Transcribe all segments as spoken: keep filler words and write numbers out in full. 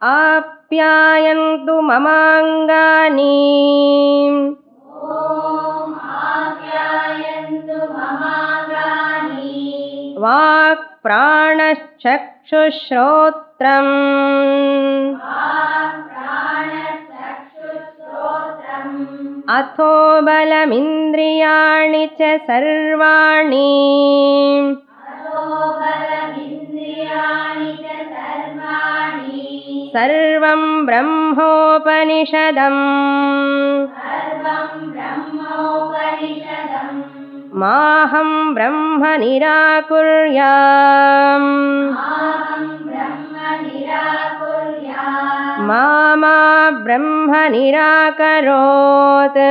आप्यायन्तु ममाङ्गानि वाक् प्राणश्चक्षुश्रोत्रम् अथो बलमिन्द्रियाणि च सर्वाणि सर्वं ब्रह्मोपनिषदम् माहं ब्रह्म निराकुर्याम् मा मा ब्रह्म निराकरोत्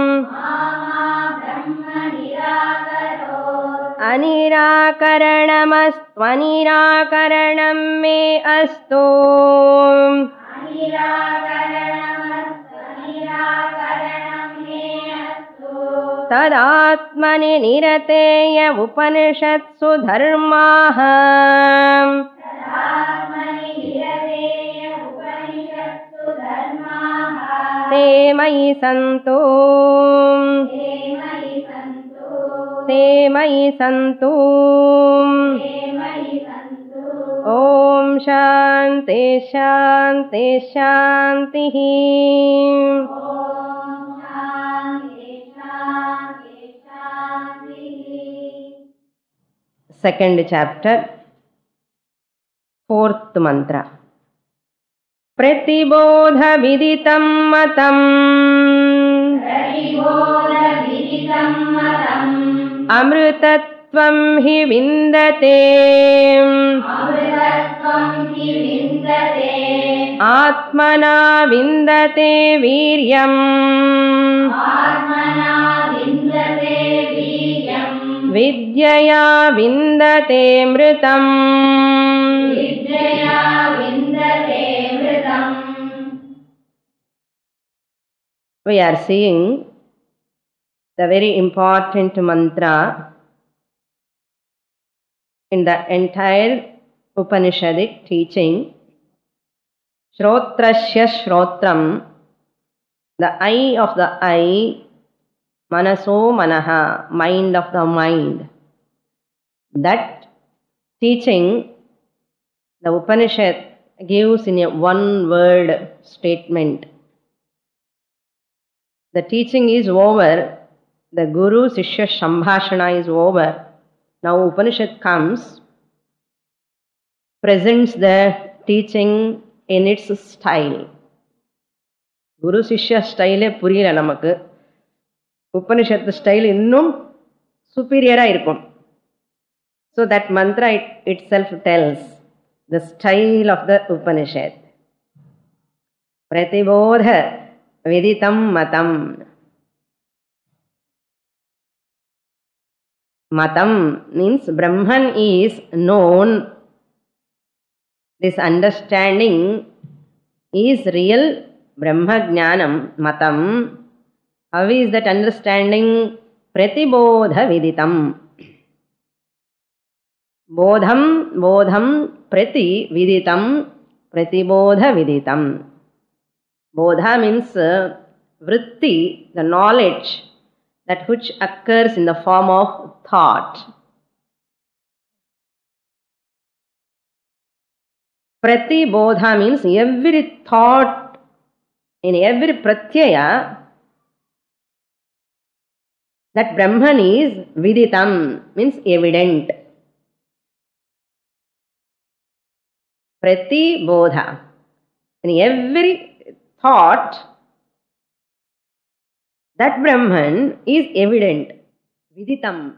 अनिराकरणमस्त्वनिराकरणं मे अस्तु तदात्मनि निरतेय उपनिषत्सु धर्माः ते मयि सन्तु ते मयि सन्तु। ॐ शान्ति शान्ति शान्तिः। Second chapter, fourth mantra. प्रतिबोध विदितं मतं अमृतत्वं हि विन्दते आत्मना विन्दते वीर्यम् विद्यया विन्दते मृतम्। We are seeing the very important mantra in the entire Upanishadic teaching. Shrotrasya Shrotram, the eye of the eye, Manaso Manaha, mind of the mind. That teaching the Upanishad gives in a one word statement. The teaching is over, the Guru Sishya Sambhashana is over. Now Upanishad comes, presents the teaching in its style. Guru Sishya style puriyala namakku. Upanishad style innum superior irukum. So that mantra it, itself tells the style of the Upanishad. Pratibodha Viditam Matam. Matam means Brahman is known. This understanding is real Brahma Jnanam Matam. How is that understanding? Pratibodha Viditam. Bodham, Bodham, Prati Viditam, Pratibodha Viditam. Bodha means uh, vritti, the knowledge, that which occurs in the form of thought. Pratibodha means every thought, in every pratyaya, that Brahman is viditam, means evident. Pratibodha. In every thought, that Brahman is evident, viditam.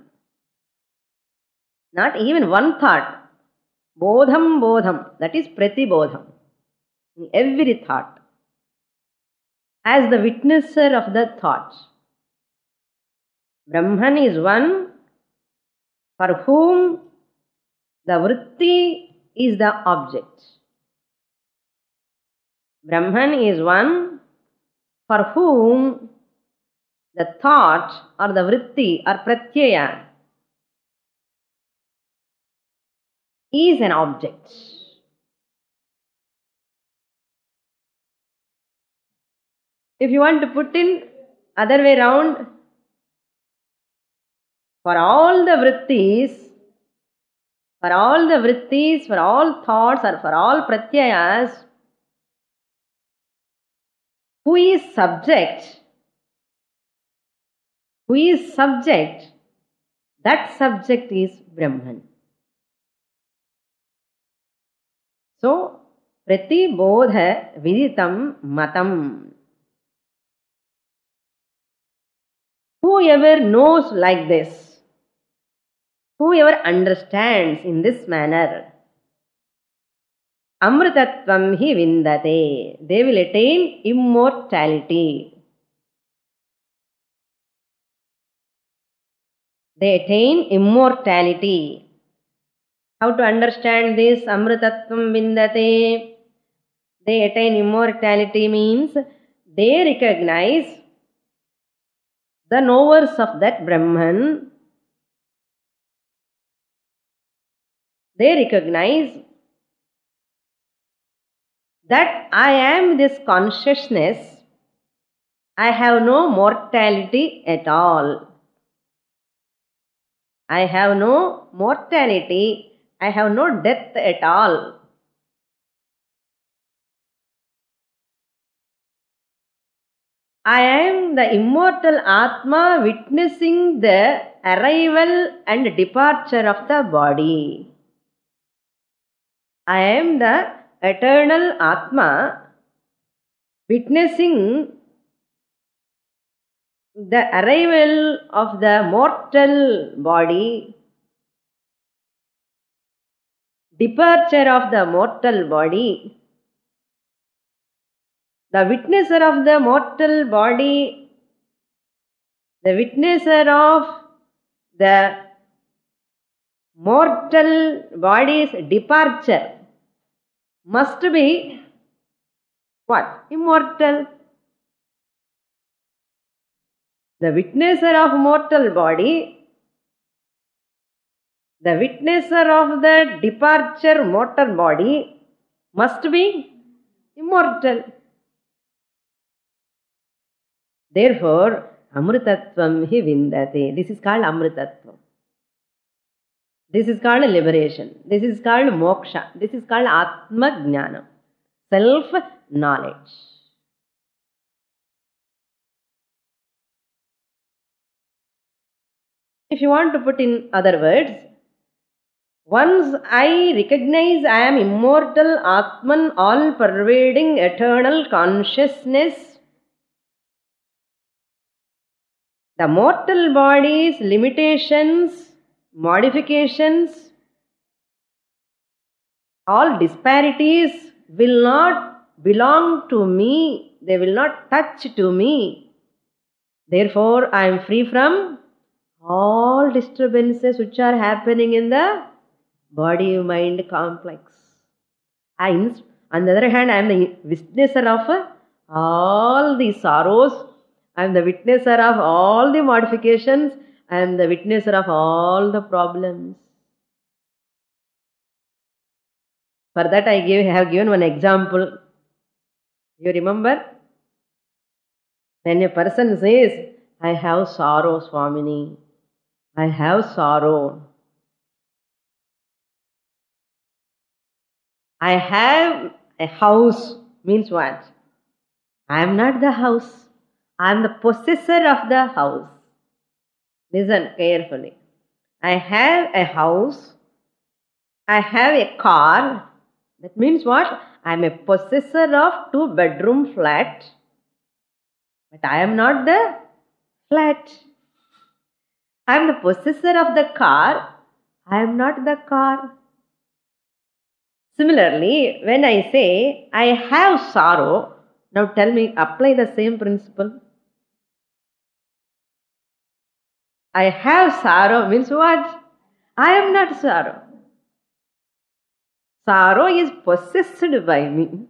Not even one thought. Bodham, bodham, that is pratibodham. In every thought. As the witnesser of the thought. Brahman is one for whom the vritti is the object. Brahman is one for whom the thought or the vritti or pratyaya is an object. If you want to put in other way round, for all the vrittis, for all the vrittis, for all thoughts or for all pratyayas, who is subject, who is subject, that subject is Brahman. So, pratibodha viditam matam. Whoever knows like this, whoever understands in this manner, amritatvam hi vindate, they will attain immortality. They attain immortality. How to understand this? Amritatvam vindate. They attain immortality means they recognize the knowers of that Brahman. They recognize that I am this consciousness. I have no mortality at all. I have no mortality. I have no death at all. I am the immortal Atma witnessing the arrival and departure of the body. I am the eternal Atma witnessing the arrival of the mortal body, departure of the mortal body. The witnesser of the mortal body, the witnesser of the mortal body's departure must be what? Immortal. The witnesser of mortal body, the witnesser of the departure mortal body must be immortal. Therefore, amritatvam hi vindate. This is called amritatvam. This is called liberation. This is called moksha. This is called atma jnana, self-knowledge. If you want to put in other words, once I recognize I am immortal Atman, all-pervading eternal consciousness, the mortal body's limitations, modifications, all disparities will not belong to me. They will not touch to me. Therefore, I am free from all disturbances which are happening in the body-mind complex. I, on the other hand, I am the witnesser of all the sorrows. I am the witnesser of all the modifications. I am the witnesser of all the problems. For that, I give, have given one example. You remember? When a person says, I have sorrow, Swamini. I have sorrow. I have a house means what? I am not the house. I am the possessor of the house. Listen carefully. I have a house. I have a car. That means what? I am a possessor of two bedroom flat. But I am not the flat. I am the possessor of the car. I am not the car. Similarly, when I say, I have sorrow, now tell me, apply the same principle. I have sorrow means what? I am not sorrow. Sorrow is possessed by me.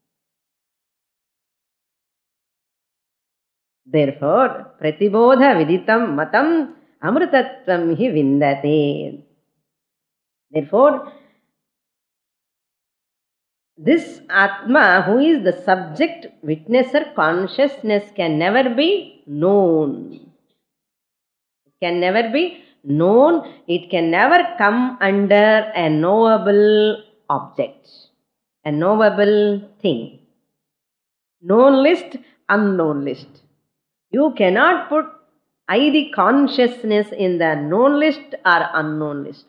Therefore, pratibodha viditam matam amritatvam hi vindate. Therefore, This Atma, who is the subject, witnesser, consciousness, can never be known. It can never be known. It can never come under a knowable object, a knowable thing. Known list, unknown list. You cannot put either consciousness in the known list or unknown list.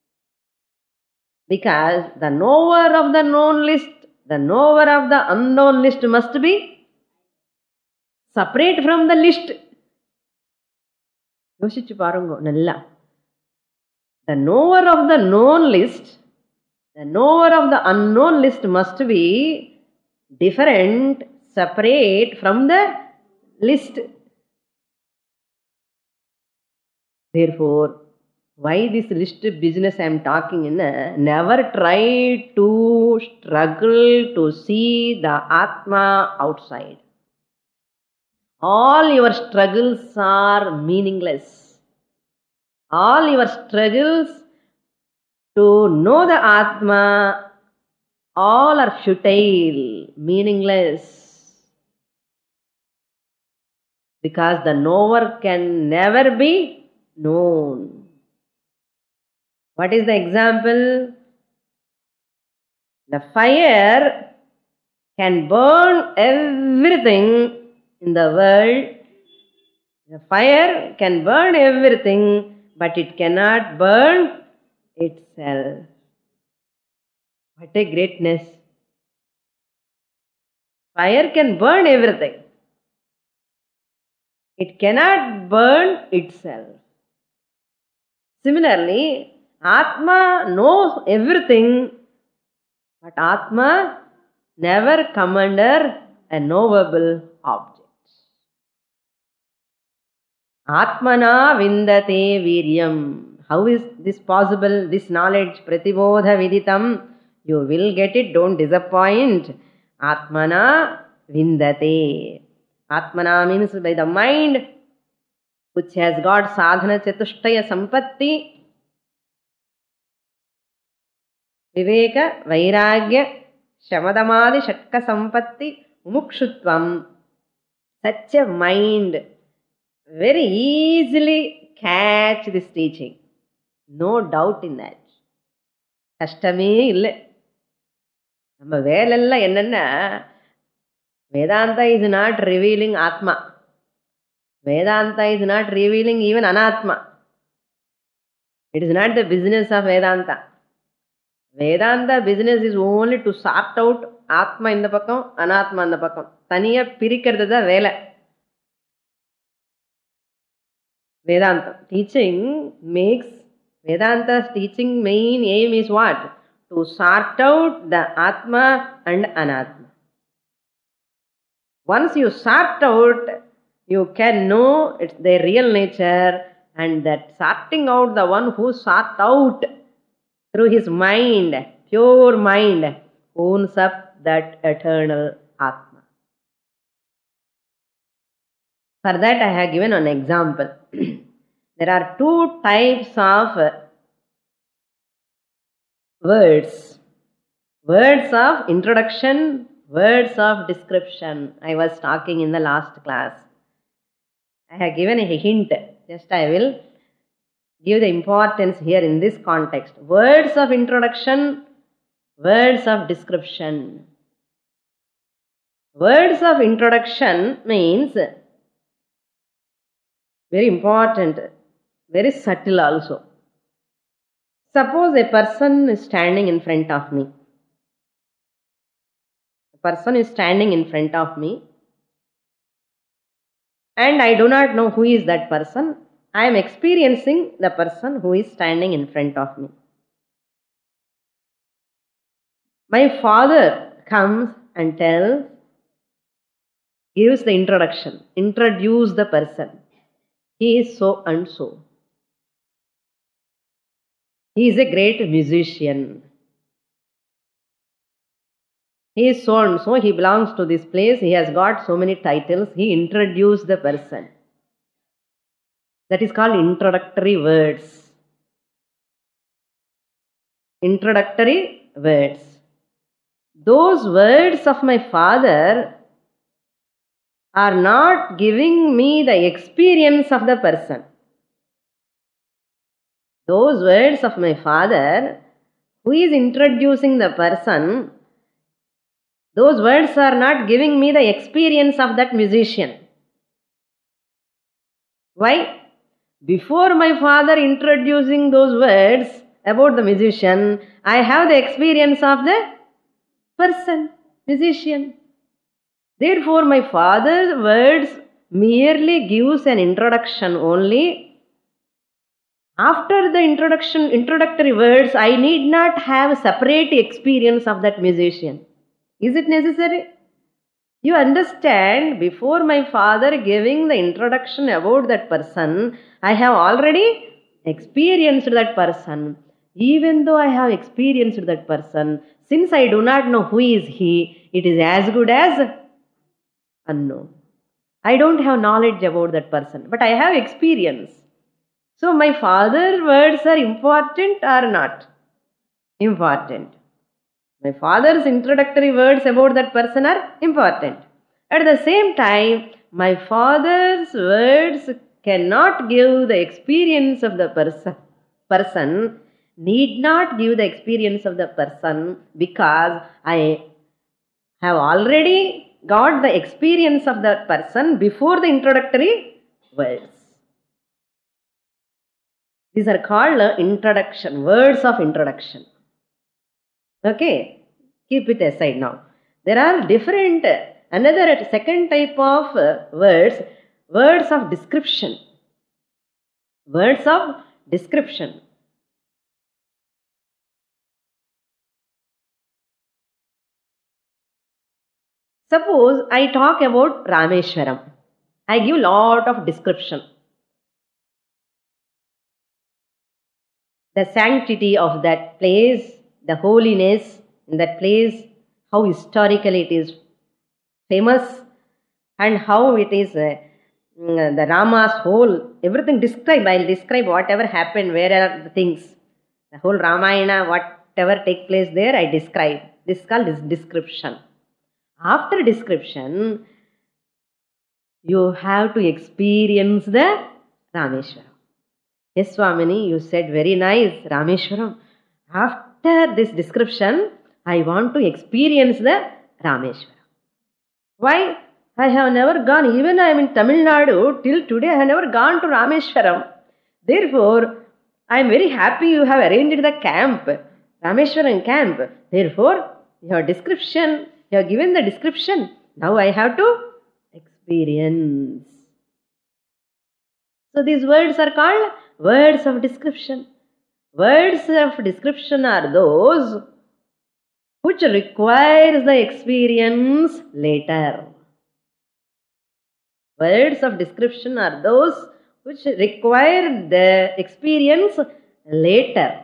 Because the knower of the known list, the knower of the unknown list must be separate from the list. யோசிச்சு பாருங்க நல்லா. The knower of the known list, the knower of the unknown list must be different, separate from the list. Therefore, why this list business I am talking in? Never try to struggle to see the Atma outside. All your struggles are meaningless. All your struggles to know the Atma, all are futile, meaningless. Because the knower can never be known. What is the example? The fire can burn everything in the world. The fire can burn everything, but it cannot burn itself. What a greatness! Fire can burn everything. It cannot burn itself. Similarly, Atma knows everything, but Atma never come under a knowable object. Atmana vindate viryam. How is this possible? This knowledge, pratibodha viditam. You will get it, don't disappoint. Atmana vindate. Atmana means by the mind which has got sadhana chatushtaya sampatti, viveka, vairagya, shamadamadi, shatka sampatti, mumukshutvam. Such a mind very easily catch this teaching. No doubt in that. கஷ்டமே இல்லை. நம்ம வேலையெல்லாம் என்னன்னா, Vedanta is not revealing Atma. Vedanta is not revealing even Anatma. It is not the business of Vedanta. Vedanta business is only to sort out Atma in the pakkam, Anatma in the pakkam. Taniya pirikkiradhu da vela. Vedanta teaching makes, Vedanta's teaching main aim is what? To sort out the Atma and Anatma. Once you sort out, you can know it's their real nature, and that sorting out, the one who sort out through his mind, pure mind, owns up that eternal Atma. For that I have given an example. There are two types of words. Words of introduction, words of description. I was talking in the last class. I have given a hint. Just I will give the importance here in this context. Words of introduction, words of description. Words of introduction means very important, very subtle also. Suppose a person is standing in front of me. A person is standing in front of me, and I do not know who is that person. I am experiencing the person who is standing in front of me. My father comes and tells, gives the introduction, introduce the person. He is so and so. He is a great musician. He is so and so. He belongs to this place. He has got so many titles. He introduced the person. That is called introductory words. Introductory words. those words of my father are not giving me the experience of the person. Those words of my father, who is introducing the person, those words are not giving me the experience of that musician. Why? Before my father introducing those words about the musician, I have the experience of the person, musician. Therefore, my father's words merely gives an introduction only. After the introduction, introductory words, I need not have a separate experience of that musician. Is it necessary? You understand, before my father giving the introduction about that person, I have already experienced that person. Even though I have experienced that person, since I do not know who is he, it is as good as unknown. I don't have knowledge about that person, but I have experience. So my father's words are important or not? Important. My father's introductory words about that person are important. At the same time, my father's words cannot give the experience of the person. Person need not give the experience of the person because I have already got the experience of that person before the introductory words. These are called uh, introduction, words of introduction. Okay, keep it aside now. There are different, another second type of uh, words, words of description. Words of description. Suppose I talk about Rameshwaram. I give lot of description. The sanctity of that place, the holiness in that place, how historically it is famous, and how it is uh, the Rama's whole, everything describe. I'll describe whatever happened, where are the things. The whole Ramayana, whatever take place there, I describe. This is called this description. After description, you have to experience the Rameshwaram. Yes, Swamini, you said very nice, Rameshwaram. After this description, I want to experience the Rameshwaram. Why? I have never gone, even I am in Tamil Nadu, till today I have never gone to Rameshwaram. Therefore, I am very happy you have arranged the camp, Rameshwaram camp. Therefore, your description, you have given the description. Now I have to experience. So these words are called words of description. Words of description are those which requires the experience later. Words of description are those which require the experience later.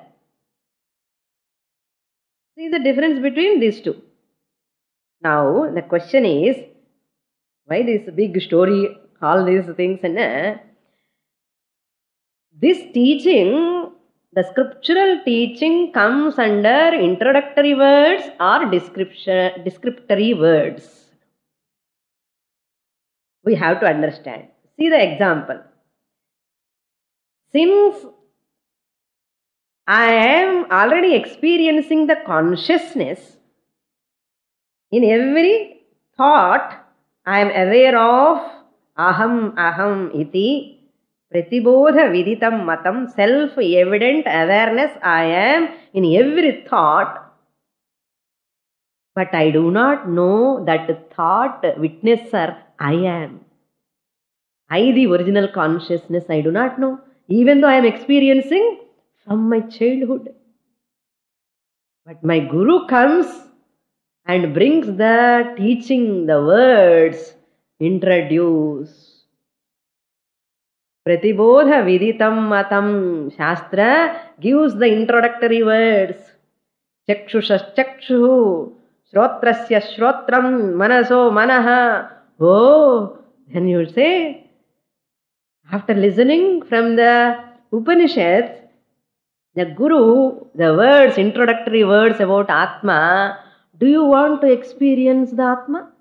See the difference between these two. Now the question is, why this big story, all these things, and uh, this teaching, the scriptural teaching comes under introductory words or description, descriptory words. We have to understand. See the example. Since I am already experiencing the consciousness, in every thought I am aware of aham aham iti pratibodha viditam matam, self-evident awareness I am in every thought. But I do not know that thought witnesser I am. I, the original consciousness, I do not know. Even though I am experiencing from my childhood. But my Guru comes and brings the teaching, the words, introduce. Pratibodha viditam matam. Shastra gives the introductory words. Chakshusha chakshu. Shrotrasya shrotram. Manaso manaha. Oh, then you say, after listening from the Upanishads, the Guru, the words, introductory words about Atma, Do you want to experience the Atma?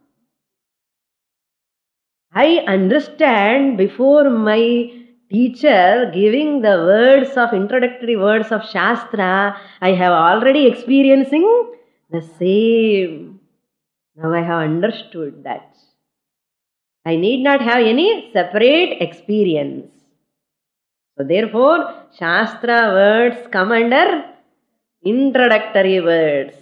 I understand before my teacher giving the words of introductory words of Shastra, I have already experiencing the same. Now I have understood that. I need not have any separate experience. So therefore, Shastra words come under introductory words.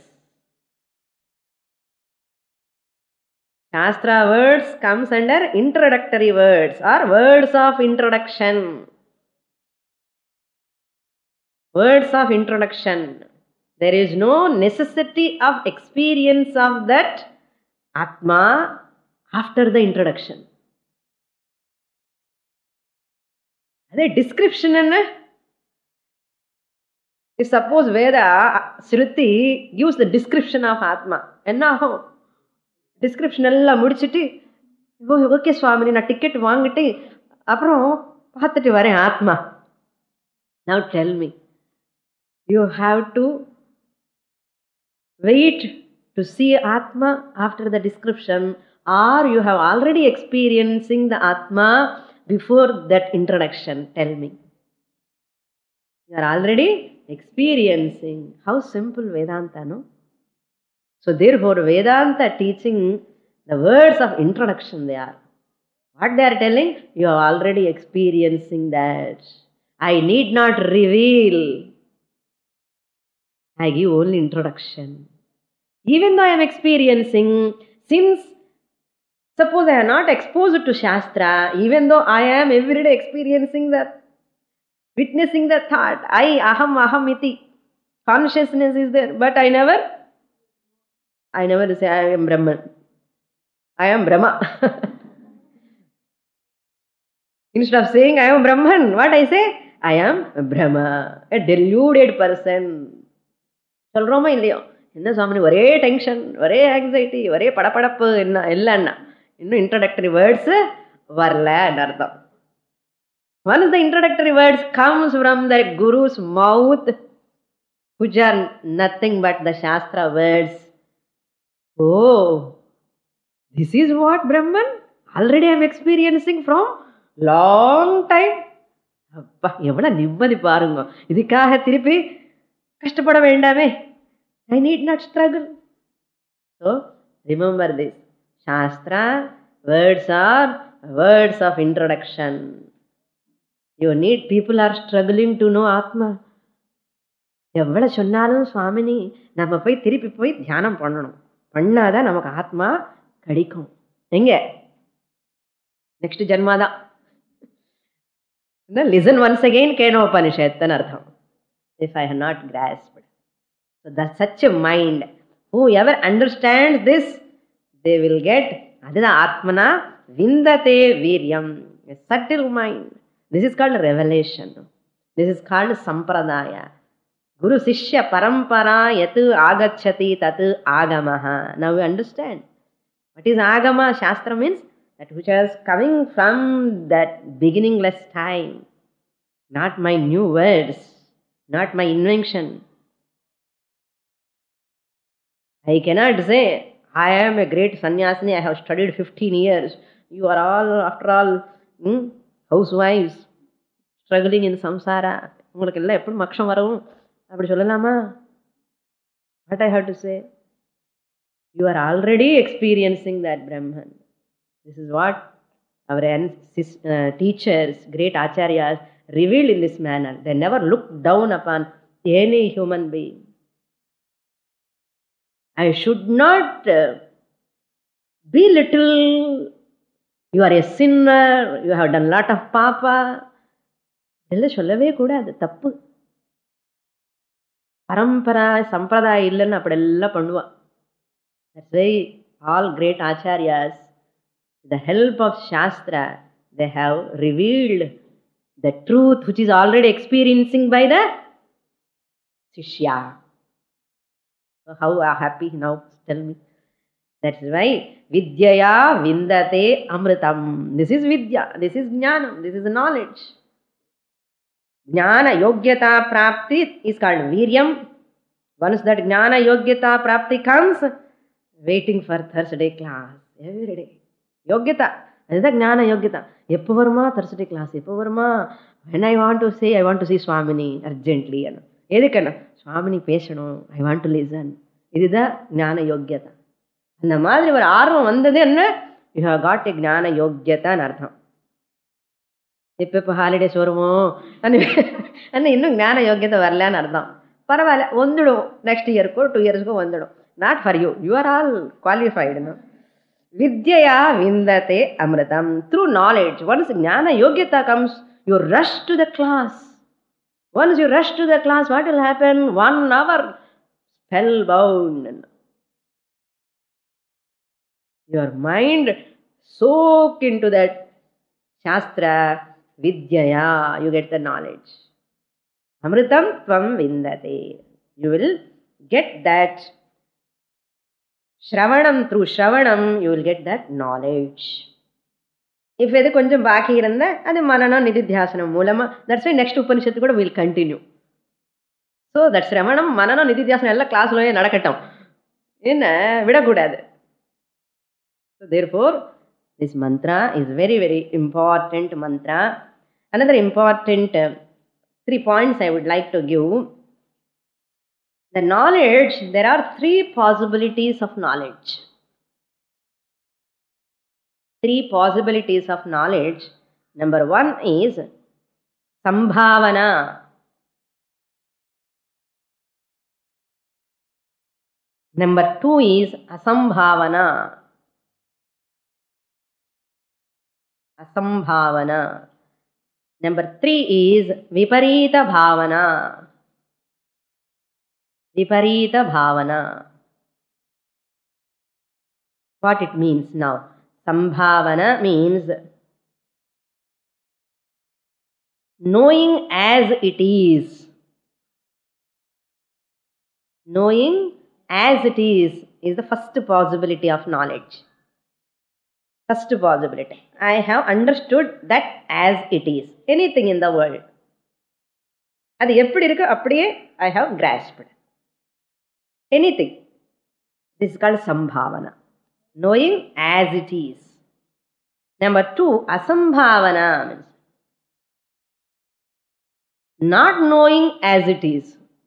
Shastra words comes under introductory words or words of introduction. Words of introduction. There is no necessity of experience of that Atma after the introduction. That description, if suppose Veda, Shruti gives the description of Atma, and now description alla mudichittu, okay Swamini, na ticket vaangittu, aprom paathittu varen Atma. Now tell me, you have to wait to see Atma after the description, or you have already experiencing the Atma before that introduction? Tell me. You are already experiencing. How simple Vedanta, no? So therefore Vedanta teaching the words of introduction they are. What they are telling? You are already experiencing that. I need not reveal. I give only introduction. Even though I am experiencing, since suppose I am not exposed to Shastra, even though I am every day experiencing that, witnessing the thought, I, aham, aham iti, consciousness is there, but I never, I never say I am Brahman. I am Brahma. Instead of saying I am Brahman, what I say? I am Brahma, a deluded person. சொல்றோமா இல்லையோ? என்ன சுவாமி ஒரே tension, ஒரே anxiety, ஒரே படப்படப்பு, என்ன இல்லைன்னா இன்னும் introductory words வரல அர்த்தம். Once the introductory words comes from the Guru's mouth, which are nothing but the Shastra words, oh, this is what Brahman already I am experiencing from long time. அப்பா எவ்வளவு நிம்மதி பாருங்க. இதுக்காக திருப்பி கஷ்டப்பட வேண்டாமே. I need not struggle. So remember this. Shastra words are words of introduction. You need, people are struggling to know Atma. எவ்வளவு சொன்னாலும் சுவாமினி நம்ம போய் திருப்பி போய் தியானம் பண்ணணும், பண்ணாதான் நமக்கு ஆத்மா கிடைக்கும். எங்க நெக்ஸ்ட் ஜன்மாதான். லிசன் ஒன்ஸ் அகெயின் கேனோபனிஷத்னு அர்த்தம். If I have not grasped. So that's such a mind. Whoever understands this, they will get, adida Atmana Vindate Viryam, a subtle mind. This is called revelation. This is called Sampradaya. Guru Sishya Parampara Yatu Agachati Tatu Agamaha. Now we understand. What is Agama? Shastra means that which is coming from that beginningless time. Not my new words, not my invention. I cannot say, I am a great sannyasini, I have studied fifteen years. You are all, after all, hmm, housewives, struggling in samsara. உங்களுக்கு எல்லாம் எப்படி மோட்சம் வரும் அப்படி சொல்லலாமா? What I have to say? You are already experiencing that Brahman. This is what our uh, teachers, great acharyas, revealed in this manner. They never looked down upon any human being. I should not uh, belittle. You are a sinner, you have done lot of papa. எல்லாம் சொல்லவே கூடாது, தப்பு. பரம்பரா சம்பிரதாயம் இல்லைன்னு அப்படி எல்லாம் பண்ணுவா. That's why all great acharyas, with the help of Shastra, they have revealed the truth which is already experiencing by the Shishya. So how happy now, tell me. That's why Vidyaya Vindate Amritam. This is Vidya, this is Jnanam, this is knowledge. Jnana Yogyata Prapti is called Viryam. Once that Jnana Yogyata Prapti comes, waiting for Thursday class everyday. யோக்கியதா, அதுதான் ஞான யோக்கியதா. எப்போ வருமா Thursday class, எப்போ வருமா? when I want to say I want to see Swamini urgently. எதுக்குன்னா சுவாமினி பேசணும், I want to listen. இதுதான் ஞான யோக்கியதா. அந்த மாதிரி ஒரு ஆர்வம் வந்தது என்ன, யூ ஹவ் காட் எ ஞான யோக்கியதான்னு அர்த்தம். இப்போ இப்போ ஹாலிடேஸ் வருவோம் ஆனால் இன்னும் ஞான யோக்கியத்தை வரலன்னு அர்த்தம். பரவாயில்ல, வந்துடும். நெக்ஸ்ட் இயருக்கோ டூ இயர்ஸ்க்கோ வந்துடும். Not for you, you are all குவாலிஃபைடுன்னு. வித்யா விந்ததே அமிர்தம். த்ரூ நாலேஜ், ஒன்ஸ் ஞான யோக்கியதா comes, you rush to the class. Once you rush to the class, what will happen? One hour spellbound. Your mind soak into that Shastra, Vidyaya, you get the knowledge. Amritam tvam vindate. You will get that Shravanam, through Shravanam, you will get that knowledge. If எது கொஞ்சம் பாக்கி இருந்தால் அது மனனம் நிதித்தியாசனம் மூலமாக, that's why next உபனிஷத்து கூட will continue. So that சிரவணம் மனனம் நிதித்தியாசனம் எல்லாம் கிளாஸ்லயே நடக்கட்டும், என்ன விடக்கூடாது. So therefore this mantra is very very important mantra. Another important three points I would like to give. The knowledge, there are three possibilities of knowledge. Three possibilities of knowledge. Number one is sambhavana. Number two is asambhavana. Asambhavana. Number three is viparita bhavana. Viparita bhavana. What it means now? Sambhavana means knowing as it is. Knowing as it is is the first possibility of knowledge. First possibility. I have understood that as it is. Anything in the world. அது எப்படி இருக்கு அப்படியே I have grasped. Anything. This is called sambhavana. Knowing as it is. Number two, asambhavana means not knowing as it is.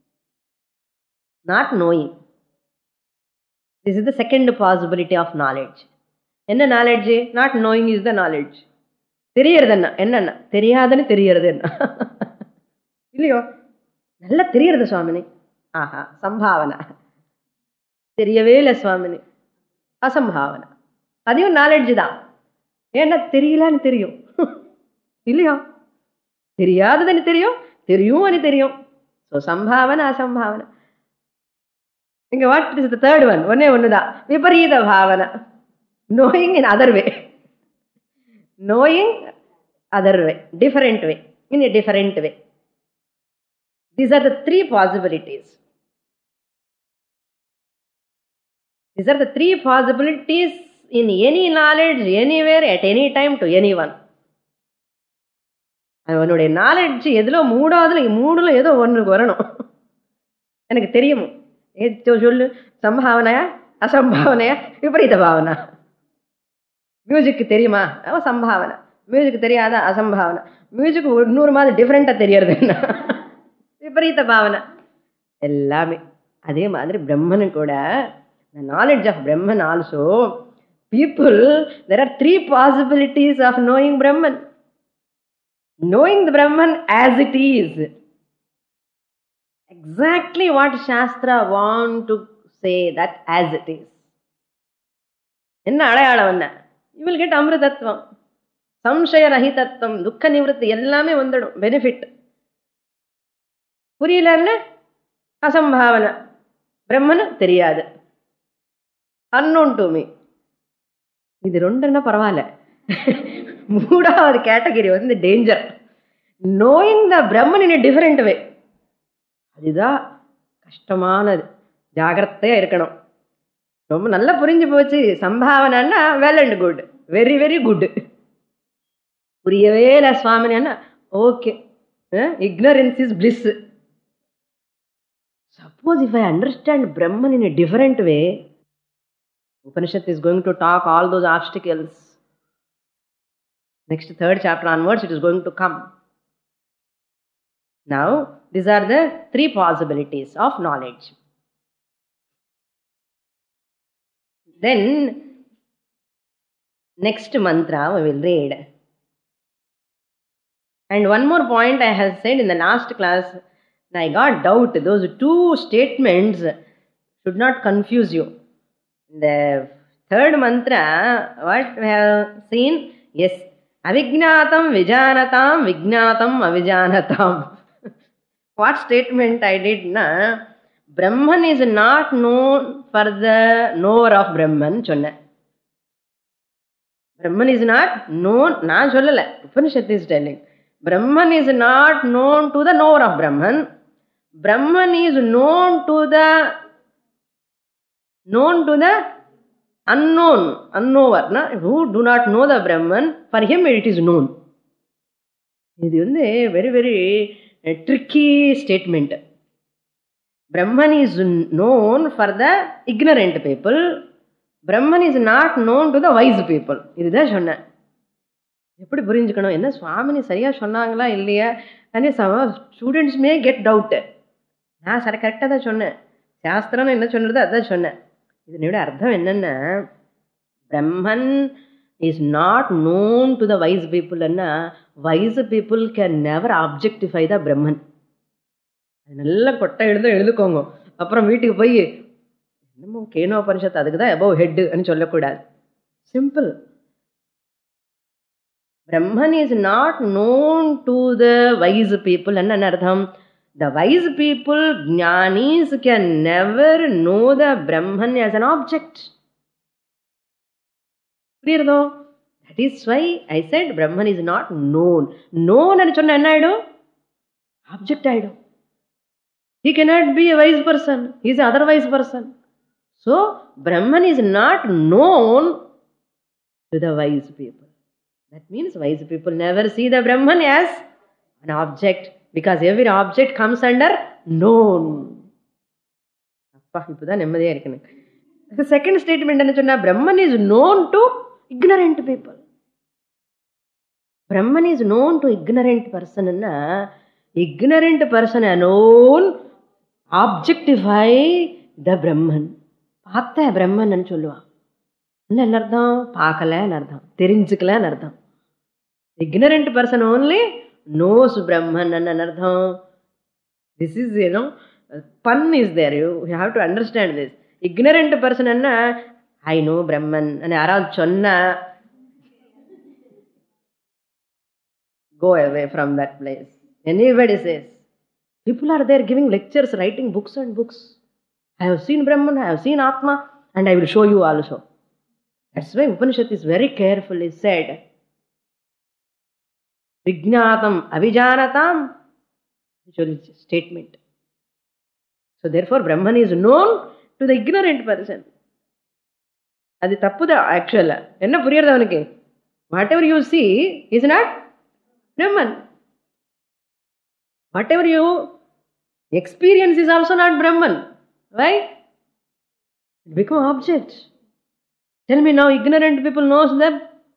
Not knowing. This is the second possibility of knowledge. என்ன knowledge? Not knowing is the knowledge. தெரியறது என்ன, என்னன்னா தெரியாதுன்னு தெரியறது என்ன இல்லையோ, நல்லா தெரியறது சுவாமினி, ஆஹா சம்பாவனா. தெரியவே இல்லை சுவாமினி, அசம்பாவனா. அதையும் நாலேஜ் தான், ஏன்னா தெரியலன்னு தெரியும் இல்லையோ, தெரியாததுன்னு தெரியும், தெரியும் அது தெரியும். ஸோ சம்பாவனா அசம்பாவனா. இங்க what is the third one? ஒன்னே ஒண்ணுதான், விபரீத பாவனா. knowing in other way. knowing other way, different way, in a different way. These are the three possibilities. These are the three possibilities in any knowledge, anywhere, at any time, to anyone. அவனுடைய knowledge எதுல மூடாவதுல மூணுல ஏதோ ஒன்றுக்கு வரணும். எனக்கு தெரியும் சொல்லு, சம்பாவனையா அசம்பாவனையா விபரீத பாவனா. மியூசிக்கு தெரியுமா, அவன் சம்பாவனை. மியூசிக் தெரியாதா, அசம்பாவனை. மியூசிக் இன்னொரு மாதிரி டிஃப்ரெண்டா தெரியறது என்ன, விபரீத பாவனை. எல்லாமே அதே மாதிரி பிரம்மனு கூட, the knowledge of Brahman also, people, there are three possibilities of knowing Brahman. Knowing the Brahman as it is, exactly what Shastra want to say, that as it is. என்ன அடையாளம் என்ன? You will get அமிர்தத்வம், சம்சய ரஹிதத்வம், துக்க நிவர்த்தி எல்லாமே வந்துடும், benefit. புரியலன்னு அசம்பாவனை, பிரம்மனு தெரியாது, unknown to me. இது ரெண்டுன்னா பரவாயில்ல. மூடாவது கேட்டகரி வந்து danger. Knowing the Brahman in a different way, அதுதான் கஷ்டமானது. ஜாகிரதையா இருக்கணும். ரொம்ப நல்லா புரிஞ்சு போச்சு சம்பாவனைன்னா well and good, very very good. புரியவே இல்லை சுவாமினா okay, ignorance is bliss. Suppose if I understand Brahman in a different way, Upanishad is going to talk all those obstacles. Next third chapter onwards, it is going to come. Now, these are the three possibilities of knowledge. Then, next mantra we will read. And one more point I have said in the last class, I got doubt. Those two statements should not confuse you. The third mantra, what we have seen, yes, avijnatam vijanatam vijnatam avijanatam. What statement I did na? Brahman is not known for the knower of Brahman. Chonna. Brahman is not known. Na sollala. Upanishad is telling. Brahman is not known to the knower of Brahman. Brahman is known to the known to the unknown, unknower, na? Who do not know the Brahman. For him it is known. This is a very, very a tricky statement. Brahman is known for the ignorant people. Brahman is not known to the wise people. இதுதான் சொன்னேன். எப்படி புரிஞ்சுக்கணும்? என்ன சுவாமினி சரியா சொன்னாங்களா இல்லையா? and some students may get doubt. நான் சரி கரெக்டாக தான் சொன்னேன். சாஸ்திரம் என்ன சொன்னது அதான் சொன்னேன். இதனோட அர்த்தம் என்னன்னா, Brahman is not known to the wise people. And wise people can never objectify the Brahman. நல்லா கொட்டை எழுத எழுதுக்கோங்க. அப்புறம் வீட்டுக்கு போய் என்னமோ கேனோ பரிஷத் அதுக்கு தான் அபவ் ஹெட் ன்னு சொல்லக்கூடாது. Simple. Brahman is not known to the wise people. என்ன அர்த்தம்? The wise people, jnanis, can never know the Brahman as an object. Clear though? That is why I said Brahman is not known. Known and chonna enna aidu? Object aidu. He cannot be a wise person. He is another wise person. So, Brahman is not known to the wise people. That means wise people never see the Brahman as an object, because every object comes under known. Appa, ipuda nemmadhiya irukku. The second statement enna sonna, Brahman is known to ignorant people. Brahman is known to ignorant person. Na ignorant person alone objectify the Brahman. Paatha Brahman nu solluva. Enna ardham? Paakala nu ardham. Therinjikala nu ardham. Ignorant person only knows Brahman and ardham. This is, you know, pun is there. You, you have to understand this. Ignorant person anna, I know Brahman and yaravadu sonna, go away from that place. Anybody says, people are there giving lectures, writing books and books. I have seen Brahman, I have seen Atma, and I will show you also. That's why Upanishad is very carefully said, Vijnatam avijanatam, statement. So therefore Brahman is known to the ignorant person. அது தப்பு தான் ஆக்சுவலா. என்ன புரியுறது அவனுக்கு? Whatever you see is not Brahman. Whatever you experience is also not Brahman. Right? It become object. Tell me now, ignorant people knows them.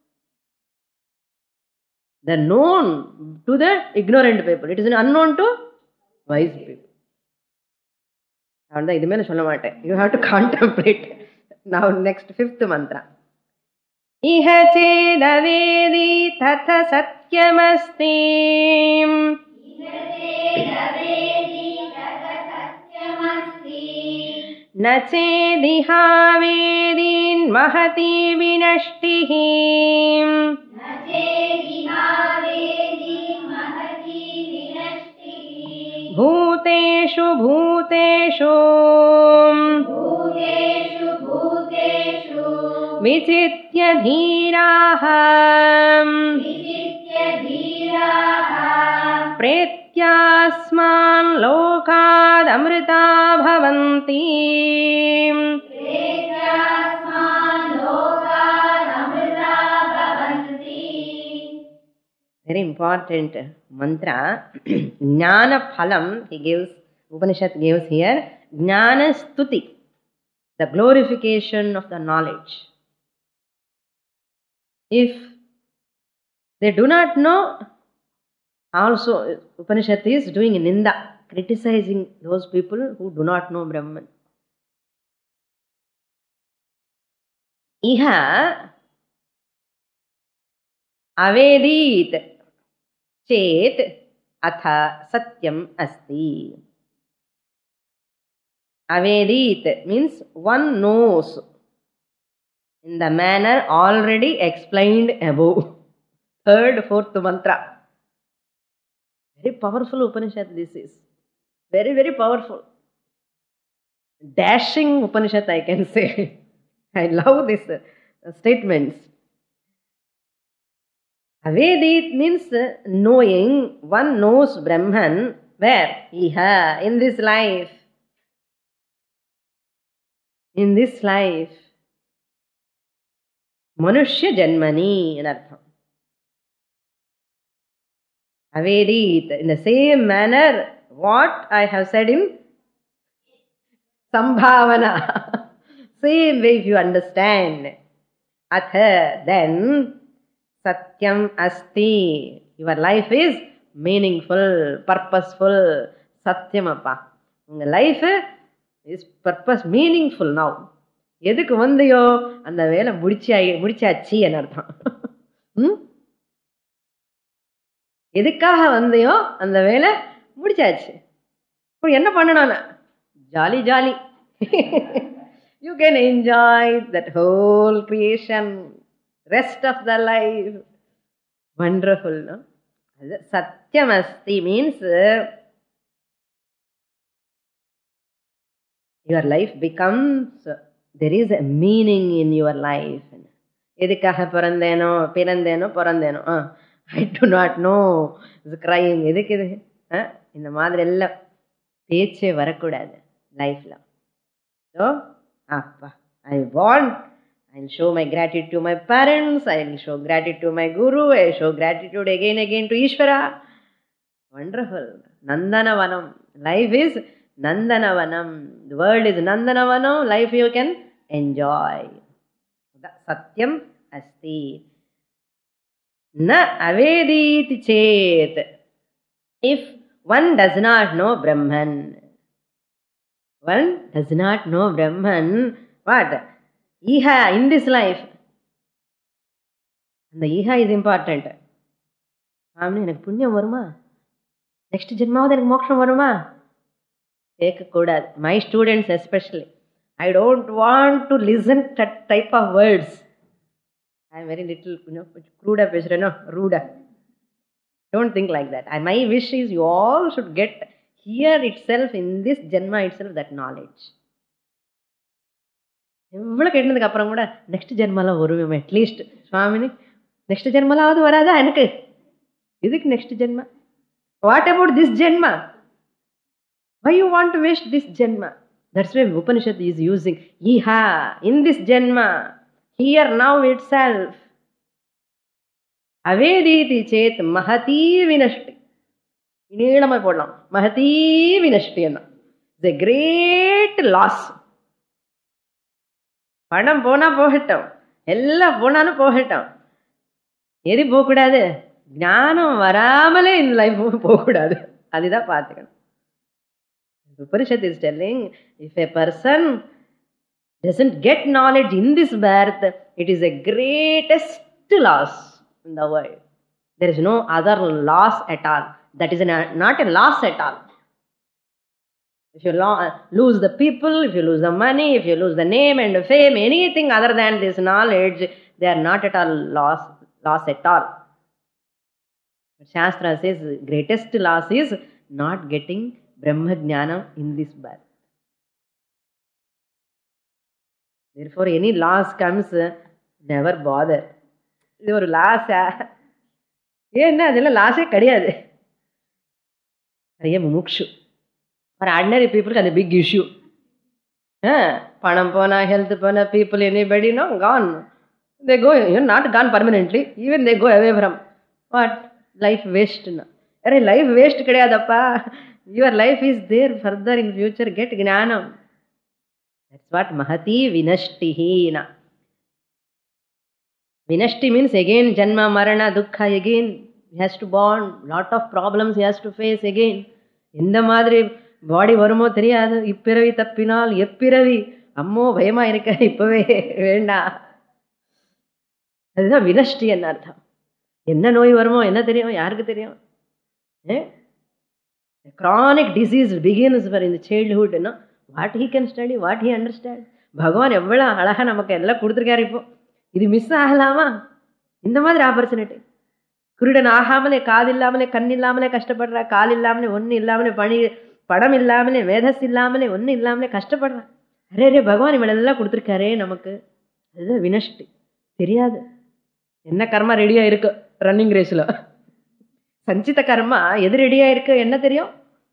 They are known to the ignorant people. It is unknown to wise people. அதான் இது மேல சொல்ல மாட்டேன். You have to contemplate. Now next fifth mantra. Iha chedavedi tatha satyamasti. Iha chedavedi tatha satyamasti. Na chediha vedin mahati vinashtihi. Na chediha vedin mahati vinashtihi. Bhuteshu bhuteshu. Bhuteshu bhuteshu. Vichitya dhiraha. Vichitya dhiraha. Pretyasman lokad amrita bhavanti. Pretyasman lokad amrita bhavanti. Very important mantra. Jnana phalam, he gives, Upanishad gives here, Jnana stuti. the glorification of the knowledge. If they do not know, also Upanishad is doing ninda, criticizing those people who do not know Brahman. Iha avedit chet atha satyam asti. Avedit means one knows in the manner already explained above. Third, fourth mantra. Very powerful Upanishad this is. Very, very powerful. Dashing Upanishad, I can say. I love these uh, statements. Avedit means uh, knowing. One knows Brahman. Where? Iha, in this life. In this life. Manushya Janmani in artham. Avedit, in the same manner, what I have said in Sambhavana. Same way if you understand. Atha, then, Satyam Asti. Your life is meaningful, purposeful. Satyamappa. Your life is purpose, meaningful now. எதுக்கு வந்தியோ அந்த வேலை முடிச்சா முடிச்சாச்சு என்ன அர்த்தம். எதுக்காக வந்தியோ அந்த வேலை முடிச்சாச்சு. இப்போ என்ன பண்ணணும்? Jolly jolly. You can enjoy that whole creation, rest of the life. Wonderful, no? Satyamasti means your life becomes, there is a meaning in your life. எதுக்காக பிறந்தேனோ பிறந்தேனோ பிறந்தேனோ I do not know. It's crying. எதுக்கு இது? இந்த மாதிரி எல்லாம் பேச்சே வரக்கூடாது லைஃப்ல. So, அப்பா, I want, I'll show my gratitude to my parents, I'll show gratitude to my guru, I'll show gratitude again again to Ishvara. Wonderful. Nandanavanam. Life is Nandanavanam. The world is Nandanavanam. Life you can enjoy. Satyam asti. Na avediti chet. If one does not know Brahman, one does not know Brahman, what? Iha, in this life. And the Iha is important. Swami, எனக்கு புண்ணியம் வருமா? Next ஜென்மாவது எனக்கு மோட்சம் வருமா? கேட்கக்கூடாது. My students especially. I don't want to listen to that type of words. I am very little, you know, cruda pesreno, ruda. Don't think like that. And my wish is you all should get here itself, in this Janma itself, that knowledge. எவ்வளோ கேட்டதுக்கு அப்புறம் கூட next ஜென்மாலாம் வருவேன் at least சுவாமினி next ஜென்மாலாவது வராதா எனக்கு? இதுக்கு next ஜென்மா? What about this ஜென்மா? Why you want to waste this ஜென்மா? That's way Upanishad is using ஈஹா, இன் திஸ் ஜென்மா, ஹியர் நவ் இட் செல்ஃப். அவேதீதி சேத் மகதீ வினஷ்டி. நீளமாக போடலாம், மகதீ வினஷ்டி என்ன, இட்ஸ் எ கிரேட் லாஸ். பணம் போனா போகட்டும், எல்லாம் போனாலும் போகட்டும், எது போகக்கூடாது? ஞானம் வராமலே இந்த லைஃப் போகக்கூடாது. அதுதான் பார்த்துக்கணும். Upanishad is telling, if a person doesn't get knowledge in this birth, it is a greatest loss in the world. There is no other loss at all. That is not a loss at all. If you lose the people, if you lose the money, if you lose the name and the fame, anything other than this knowledge, they are not at all loss, loss at all. But Shastra says greatest loss is not getting Brahma Jnanam in this birth. Therefore, any loss comes, never bother. இது ஒரு லாஸா? ஏன்னா அதெல்லாம் லாஸே கிடையாது. நிறைய முமுக்ஷு for ordinary பீப்புளுக்கு அது big issue. பணம் போனா, ஹெல்த் போனா, people anybody no gone. They go, not gone permanently, even they go away from what life வேஸ்ட்னா. அரே லைஃப் வேஸ்ட் கிடையாதப்பா. Your life is there further in future. Get ஞானம். That's what Mahati Vinashtihi. Na. Vinashti means again Janma, Marana, Dukkha again. He has to born. Lot of problems he has to face again. இந்த மாதிரி பாடி வருமோ தெரியாது. இப்பிறவி தப்பினால் எப்பிறவி அம்மோ பயமா இருக்க இப்பவே வேண்டாம். அதுதான் வினஷ்டி என்ன அர்த்தம். என்ன நோய் வருமோ என்ன தெரியும், யாருக்கு தெரியும்? Chronic disease begins for in the childhood. No? What he can study, what he understand. பகவான் எவ்வளவு அழகா நமக்கு எல்லாம் கொடுத்துருக்காரு. இப்போ இது மிஸ் ஆகலாமா? இந்த மாதிரி ஆப்பர்ச்சுனிட்டி. குருடன் ஆகாமலே, காது இல்லாமலே, கண் இல்லாமலே கஷ்டப்படுறா, கால் இல்லாமலே, ஒன்னு இல்லாமலே, பணி படம் இல்லாமலே, மேதஸ் இல்லாமலே, ஒன்னு இல்லாமலே கஷ்டப்படுறான். அரே ரே பகவான் இவளெல்லாம் கொடுத்துருக்காரே நமக்கு. அதுதான் வினஷ்டி. தெரியாது என்ன கர்மா ரெடியா இருக்கு ரன்னிங் ரேஸ்ல. சஞ்சித கர்மா எது ரெடியா இருக்கு என்ன தெரியும்?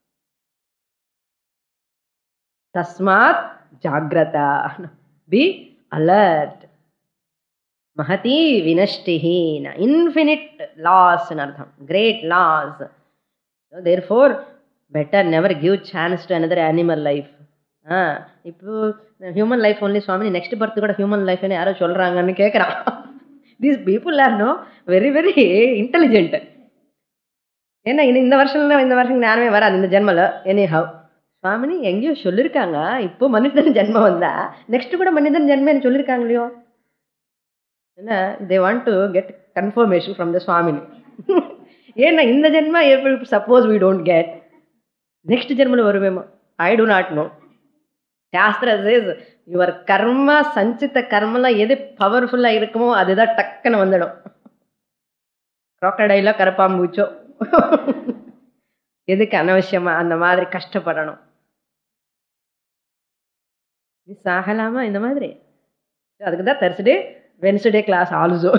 தஸ்மாத் ஜாக்ரதா, பி அலர்ட். மஹதி வினஷ்டிஹி, இன்ஃபினிட் லாஸ் அர்த்தம், great loss. Therefore better never give chance to another animal life. Ah இப்போ ஹியூமன் லைஃப் ஒன்லி சுவாமி, நெக்ஸ்ட் பர்த் கூட ஹியூமன் லைஃப்னு யாரோ சொல்றாங்கன்னு கேட்குறான். These people are no very very intelligent. ஏன்னா இந்த வருஷம் இந்த வருஷம் ஞானமே வராது இந்த ஜென்மல. எனி ஹவ் சுவாமினி எங்கேயோ சொல்லியிருக்காங்க, இப்போ மனிதன் ஜென்மம் வந்தா நெக்ஸ்ட் கூட மனிதன் ஜென்மன்னு சொல்லியிருக்காங்க இல்லையோ. ஏன்னா they want to get confirmation from the சுவாமினி. ஏன்னா இந்த ஜென்மா suppose we don't get, next ஜென்மல வருவேமோ, ஐ டு நாட் நோ. சாஸ்திர சேஸ் யுவர் கர்மா, சஞ்சித்த கர்மெல்லாம் எது பவர்ஃபுல்லா இருக்குமோ அதுதான் டக்குன்னு வந்துடும். crocodile கரப்பாம்பூச்சோ எதுக்கு அனவசியமா அந்த மாதிரி கஷ்டப்படணும்? மிஸ் ஆகலாமா இந்த மாதிரி? அதுக்குதான் தர்ஸ்டே வென்ஸ்டே கிளாஸ் ஆல்சோ.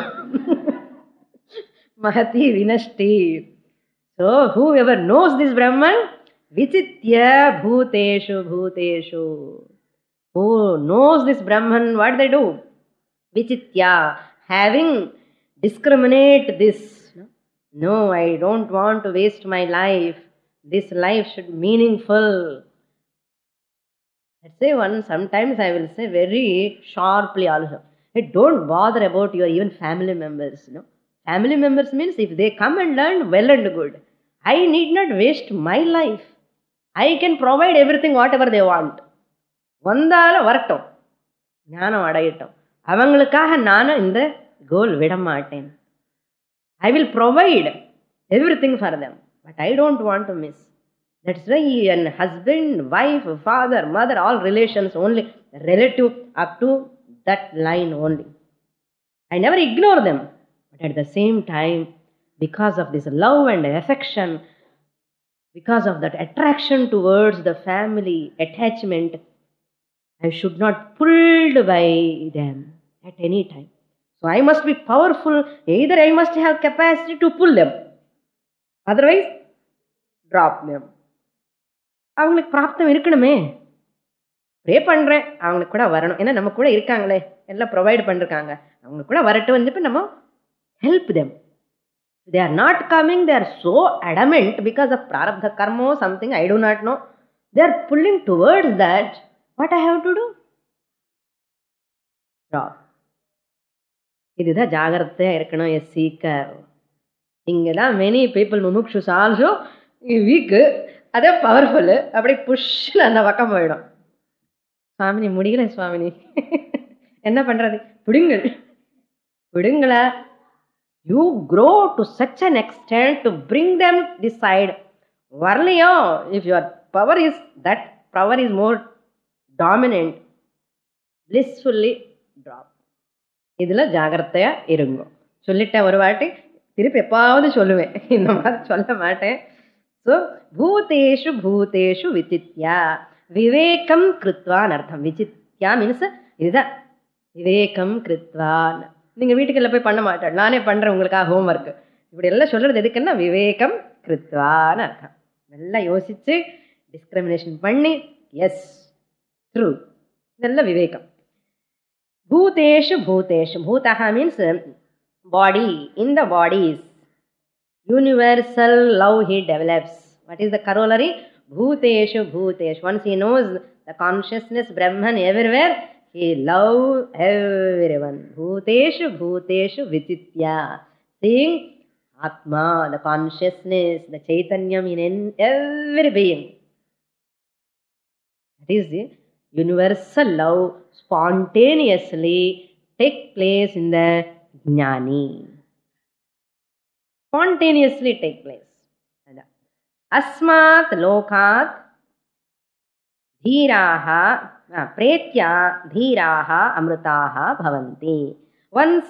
மஹதி வினஷ்டி. So whoever knows this Brahman, vichitya bhuteshu bhuteshu. Who knows this Brahman, what they do? Vichitya, having discriminate this. No, I don't want to waste my life. This life should be meaningful. Let's say one, sometimes I will say very sharply also, hey, don't bother about your even family members. No? Family members means if they come and learn, well and good. I need not waste my life. I can provide everything whatever they want. வந்தால வரட்டும், ஞானம் அடையட்டும். அவங்களுக்காக நானும் இந்த கோல் விட மாட்டேன். I will provide everything for them, but I don't want to miss. That's why an husband, wife, father, mother, all relations only relative up to that line only. I never ignore them, but at the same time, because of this love and affection, because of that attraction towards the family, attachment, I should not pulled by them at any time. So I must be powerful. Either I must have capacity to pull them, otherwise drop them. அவங்களுக்கு பிராப்தம் இருக்கணுமே. Pray பண்றேன் அவங்களுக்கு கூட வரணும். ஏன்னா நம்ம கூட இருக்காங்களே, எல்லாம் ப்ரொவைட் பண்ணிருக்காங்க, அவங்க கூட வரட்டும் வந்து நம்ம help them. They are not coming, they are so adamant because of prarabdha karma or something, I do not know. They are pulling towards that. What I have to do? Drop. இதுதான் ஜாகிரதையா இருக்கணும். Yes seeker. இங்கதான் many people முமுக்ஷுஸ் also வீக்கு, அதே powerful. அப்படி புஷ்ல அந்த பக்கம் போயிடும். சுவாமினி முடியல சுவாமினி, என்ன பண்றது? பிடுங்கள் பிடுங்களா. You grow to such an extent to bring them this side. வரலையோ, if your power is, that power is more dominant, blissfully drop. இதுல ஜாகிரதையா இருங்க. சொல்லிட்டேன் ஒரு வாட்டி, திருப்பி எப்பாவது சொல்லுவேன், இந்த மாதிரி சொல்ல மாட்டேன். ஸோ பூதேஷு பூதேஷு விசித்யா, விவேகம் கிருத்வான் அர்த்தம். விசித்யா மீன்ஸ் இதுதான், விவேகம் கிருத்வான். நீங்க வீட்டுக்குள்ள போய் பண்ண மாட்டேன், நானே பண்றேன் உங்களுக்காக ஹோம் ஒர்க். இப்படி எல்லாம் சொல்றது எதுக்குன்னா விவேகம் கிருத்வான்னு அர்த்தம். நல்லா யோசிச்சு டிஸ்கிரிமினேஷன் பண்ணி, எஸ் ட்ரூ, நல்ல விவேகம். பூதேஷு பூதேஷு, பூதஹா means body. In the bodies universal love he develops. What is the corollary? Bhuteshu bhuteshu. Once he knows the consciousness Brahman everywhere, he loves everyone. Bhuteshu Bhuteshu Vichitya. Seeing Atma, the consciousness, the Chaitanyam in every being. That is the universal love spontaneously take place in the Jnani. Spontaneously take place. Asmat lokat dhiraha pretya dhiraha amrutaha bhavanti. Once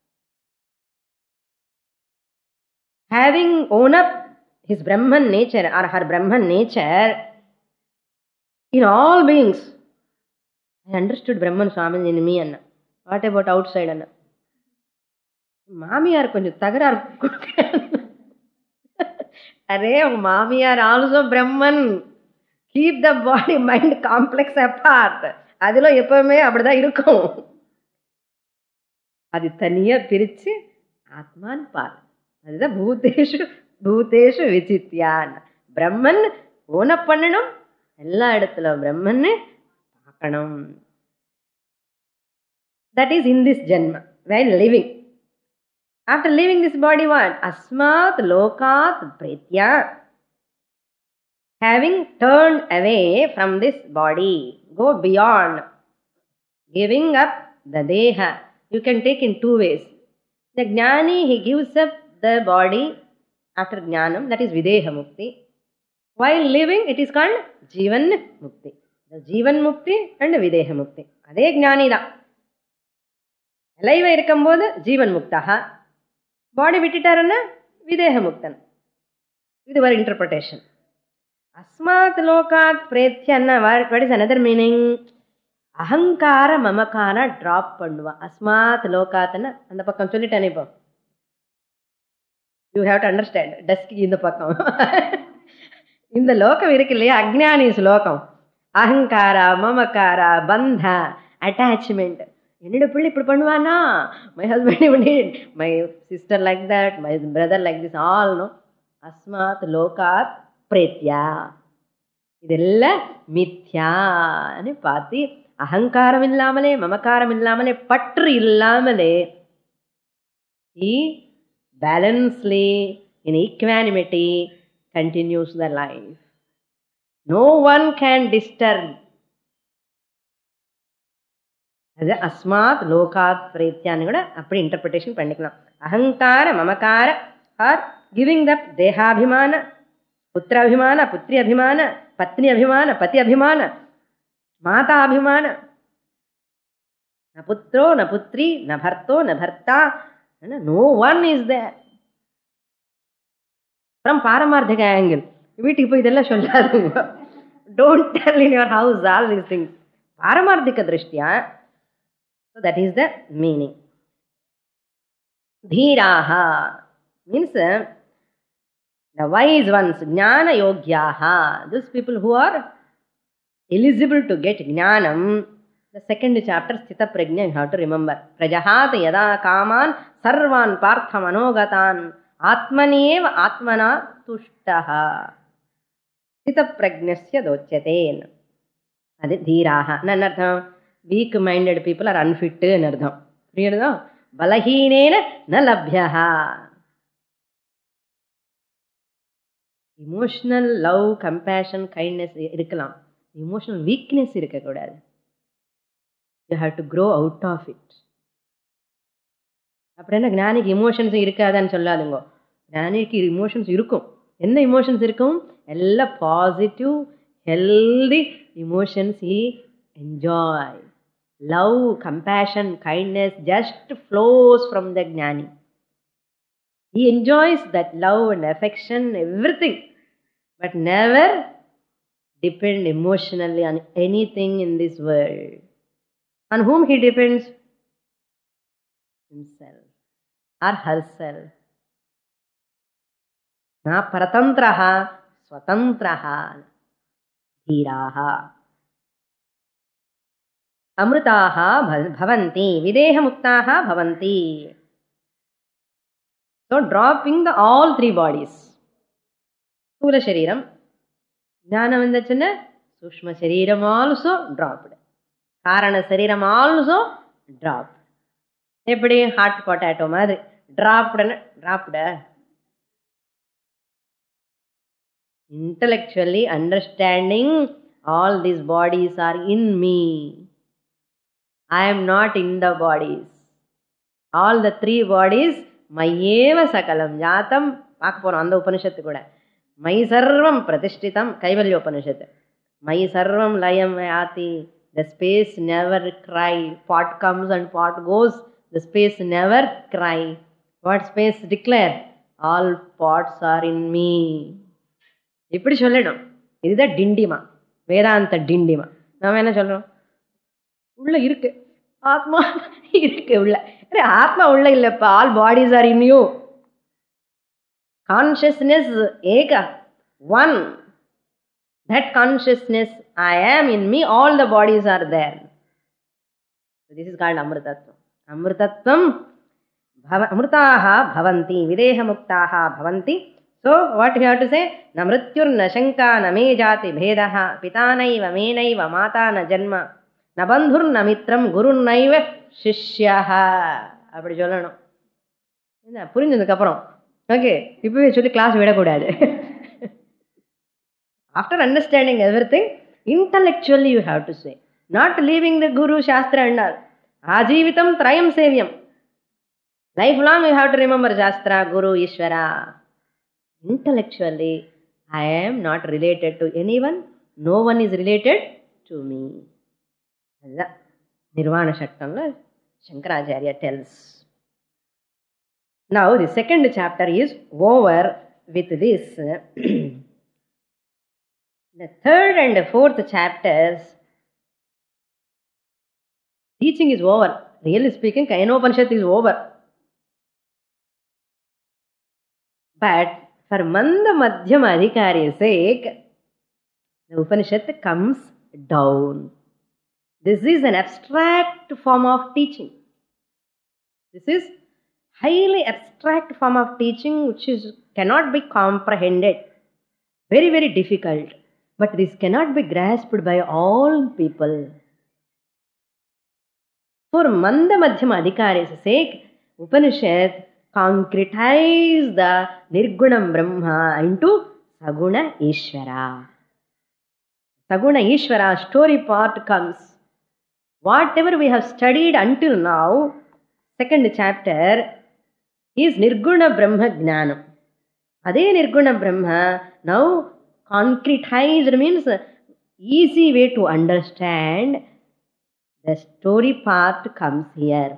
having owned up his Brahman nature or her Brahman nature in all beings, I understood Brahman Swami in me. Anna. What about outside? Anna? Mamiyar konju tagarar kudukren. Arey, Mamiyar also Brahman. Keep the body mind complex apart. Adilo eppovume appadida irukum. Adi thaniya pirichu Atman par. Adha Bhuteshu Bhuteshu Vichityan. Brahman own up pannanum. Ella idathula Brahman paakanum. That is in this janma, while living. After leaving this body, what? Asmat lokat pretya. Having turned away from this body, go beyond. Giving up the deha. You can take in two ways. The jnani, he gives up the body after jnanam, that is videha mukti. While living, it is called jivan mukti. The jivan mukti and videha mukti. Ade jnani da. Alive irukkumbodhu jivan muktaha. Body vittitarana videha muktan. This is our interpretation. Asmat lokat pretyanna, what is another meaning? Ahankara mamakara drop pannuva. Asmat lokatana, and the pakkam sollitane po. You have to understand. Dusky in the pakkam. In the lokam irukille, Ajnani is lokam. Ahankara, mamakara, bandha, attachment. My husband even did. My sister like that, my brother like this, all no. Asmat lokat pretya. Idella mithya. Ane paati ahankaram illamale, mamakaram illamale, patru illamale. He balancely, in equanimity, continues the life. No one can disturb. அது அஸ்மாத் லோகாத் பிரேத்யான்னு கூட அப்படி interpretation பண்ணிக்கலாம். அகங்கார மமகார are giving தப் தேகாபிமான, புத்திராபிமான, புத்திரி அபிமான, பத்னி அபிமான, பதி அபிமான, மாதா அபிமான. ந புத்ரோ ந புத்ரி ந பர்த்தோ ந பர்த்தா, no one is there. From பாரமார்த்திக ஆங்கிள் வீட்டுக்கு போய் இதெல்லாம் சொல்லாதுங்க. Don't tell in your house all these things. பாரமார்த்திக திருஷ்டியா. So that is the meaning. Dhiraha means uh, the wise ones, jnana yogyaha, those people who are eligible to get jnanam. The second chapter, Sthita Prajna, you have to remember. Prajahat yada kaman sarvan partha manogatan atmaniyeva atmana tushtaha. Sthita Prajnasya dochyate. Adi dhiraha. Nanartham. Weak-minded people are unfit in ardham. Priyadha? Balahinena na labhyaha. Emotional love, compassion, kindness irukkalam. Emotional weakness irukka kodadu. You have to grow out of it. Appadena gnaanikku emotions irukkaadanu solladungo. Gnaanikku emotions irukkum. Enna emotions irukkum? Ella positive, healthy emotions he enjoy. Love, compassion, kindness just flows from the jnani. He enjoys that love and affection, everything, but never depend emotionally on anything in this world. On whom he depends? Himself or herself. Na paratantraha swatantraha dhiraha. Amrutaha bhavanti, videha muktaha bhavanti. So dropping the all three bodies. Sthula shariram, jnana vandachana, Sushma Shariram also dropped. Karana Shariram also dropped. Eppadi hot potato madri dropped dropped. Intellectually understanding all these bodies are in me. I am not in the bodies. All the three bodies mayeva sakalam jatam paakaporam andha upanishadhu kuda mayi sarvam pratishtitam kaivalya upanishadhu mayi sarvam layam yati. The space never cry. Pot comes and pot goes. The space never cry. What space declare? All pots are in me. இப்படி சொல்லணும். இதுதான் டிண்டிமா, வேதாந்த டிண்டிமா. நாம என்ன சொல்றோம்? உள்ள இருக்கு ஆத்மா, இருக்கு உள்ள. ஆத்மா உள்ள இல்லப்பா. All bodies are in you. Consciousness ஏக, one. That consciousness I am in me, all the bodies are there. So this is called Amritatvam. Amritatvam Amritaha bhavanti, videha muktaha bhavanti. So what we have to say? Na mrityur na shanka na me jati bhedaha pitanaiva menaiva mata na janma na bandhur na mitram gurunaiva shishyaha. அப்படி சொல்லணும். என்ன புரிஞ்சதுக்கு அப்புறம் okay இப்பவே சொல்லி class விடக்கூடாது. After understanding everything, intellectually you have to say, not leaving the Guru, Shastra and all. Ajivitam Trayam Sevyam. Lifelong you have to remember Shastra, Guru, Ishvara. Intellectually, I am not related to anyone. No one is related to me. Nirvana Shaktamla Shankaracharya tells. Now the second chapter is over with this. The third and the fourth chapters, teaching is over. Really speaking, Kayanopanishad is over. But for Manda Madhyama Adhikari's sake, the Upanishad comes down. This is an abstract form of teaching. This is highly abstract form of teaching which is cannot be comprehended. Very, very difficult. But this cannot be grasped by all people. For Manda Madhyama Adhikari's sake, Upanishad concretize the Nirgunam Brahma into Saguna Ishvara. Saguna Ishvara story part comes. Whatever we have studied until now, second chapter, is Nirguna Brahma Jnanam. Ade Nirguna Brahma now concretized means easy way to understand. The story part comes here.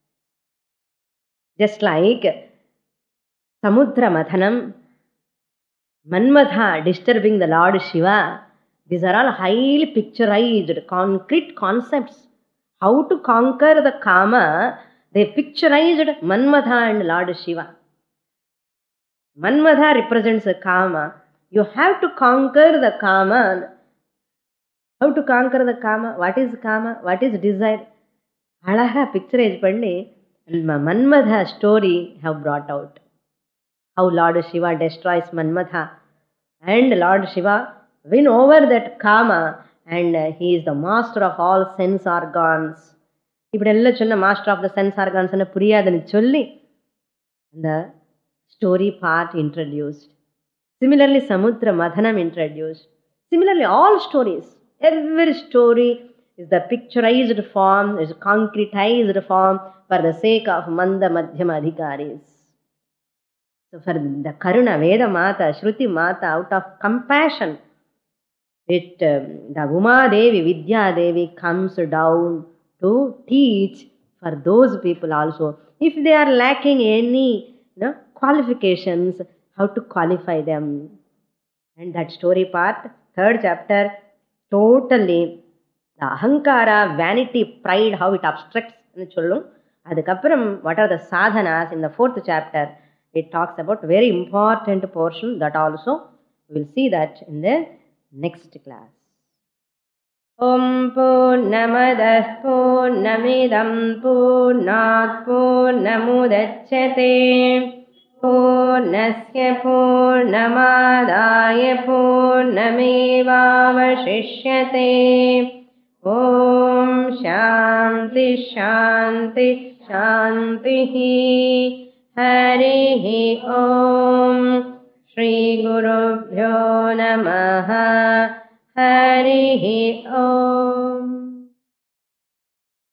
Just like Samudra Mathanam, Manmadha disturbing the Lord Shiva, these are all highly picturized, concrete concepts. How to conquer the Kama, they picturized Manmadha and Lord Shiva. Manmadha represents the Kama. You have to conquer the Kama. How to conquer the Kama? What is Kama? What is desire? Alaha pictureize panni Manmadha story have brought out. How Lord Shiva destroys Manmadha and Lord Shiva win over that Kama, and he is the master of all sense organs. இப்படியெல்ல சொன்ன master of the sense organs ன்னு புரியாதுன்னு சொல்லி the story part introduced. Similarly, Samudra Madhanam introduced. Similarly, all stories, every story is the picturized form, is concretized form for the sake of Manda Madhyama Adhikaris. So for the Karuna Veda Mata, Shruti Mata, out of compassion, it um, the Uma Devi, Vidya Devi comes down to teach for those people also. If they are lacking any you know, qualifications, how to qualify them. And that story part, third chapter, totally the ahankara, vanity, pride, how it obstructs. Adukappuram, what are the sadhanas? In the fourth chapter, it talks about very important portion that also we will see that in the next class. Om Purnamadah Purnamidam Purnat Purnamudachyate पूर्णस्य पूर्णमादाय पूर्णमेवावशिष्यते। ॐ शान्ति शान्ति शान्तिः। हरिः ॐ। श्रीगुरुभ्यो नमः। हरिः ॐ।